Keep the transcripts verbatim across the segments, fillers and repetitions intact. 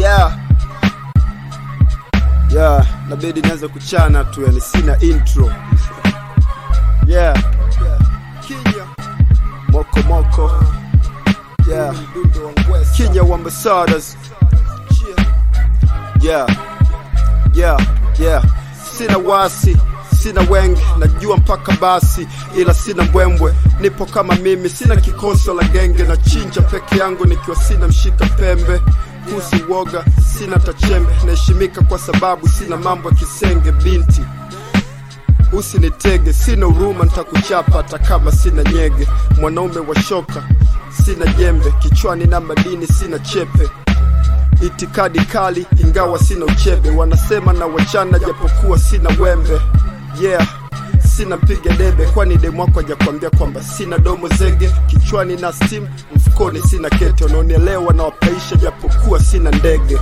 Yeah. Yeah, nabidi nianze kuchana tu, yani sina intro. Yeah. Kenya Moko Moko. Yeah. Kenya Ambassadors. Yeah. Yeah, yeah. Sina wasi, sina wengi, najua mpaka basi, ila sina mbwembwe. Nipo kama mimi, sina kikoso la genge, na chinja peke yangu nikiwa sina mshika pembe. Kusi woga, sina tachembe, naheshimika kwa sababu sina mambo ya kisenge. Binti usinitege, sina huruma, nitakuchapa hata kama sina nyege. Mwanaume wa shoka, sina jembe, kichwani na madini sina chepe. Itikadi kali ingawa sina uchebe, wanasema na wachana japokuwa sina wembe. Yeah, sina piga debe, kwani demu wako hajakwambia kwamba sina domo zege. Kichwani na steam, mfukoni sina kete, unaonielewa na wapaisha japokuwa sina ndege.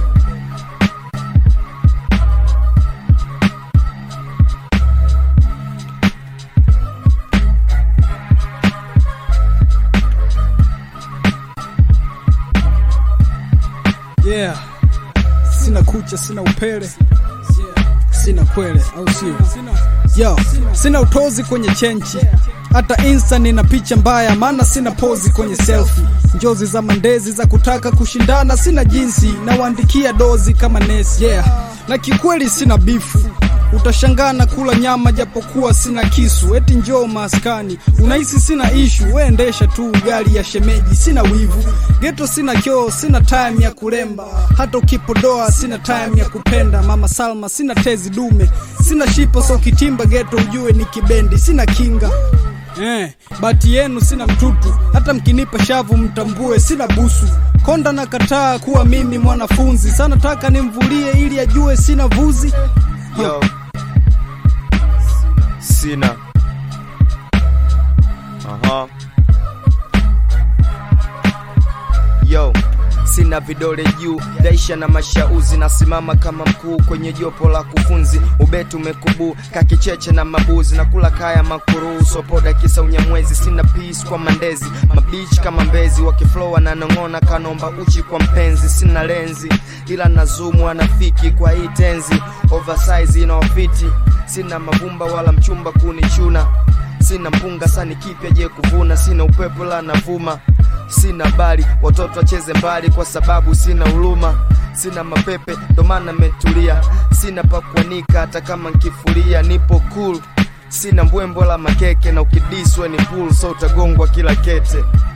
Yeah, sina kucha, sina upele, sina kwele, au sio? Yo, sina utozi kwenye chenchi, hata insta nina picha mbaya, maana sina pozi kwenye selfie. Njozi za mandezi za kutaka kushindana, sina jinsi, na waandikia dozi kama nesi. Yeah, na kikweli sina bifu, utashangana kula nyama japokuwa sina kisu. Eti njoo maskani, unahisi sina issue, we endesha tu gari ya shemeji, sina wivu. Ghetto sina kyo, sina time ya kuremba, hata ukipodoa sina time ya kupenda. Mama Salma sina tezi dume, sina shipo so kitimba ghetto ujue ni kibendi, sina kinga. Eh, bati yenu sina mtutu, hata mkinipa shavu mtambue sina busu. Konda na kataa kuwa mimi mwanafunzi, sana taka nimvulie ili ajue sina vuzi. Yo, sina. Aha. Yo, sina vidole juu, daisha na mashauzi, nasimama kama mkuu kwenye jopo la kufunzi. Ubetu mekubu, kakicheche na mabuzi, na kula kaya makuru, sopoda kisa unyamwezi. Sina peace kwa mandezi, mabichi kama mbezi, wakiflow na nongona kanomba uchi kwa mpenzi. Sina lenzi, ila nazumu anafiki kwa hii tenzi, oversize inaofiti. Sina mabumba wala mchumba kunichuna, sina mpunga sani kipya je kuvuna. Sina upepo la navuma, sina bali watoto wacheze mbali kwa sababu sina huruma. Sina mapepe ndo maana metulia, sina pa kuanika hata kama nkifuria. Nipo cool, sina mbwembo la makeke, na ukidiswe ni pool so utagongwa kila kete.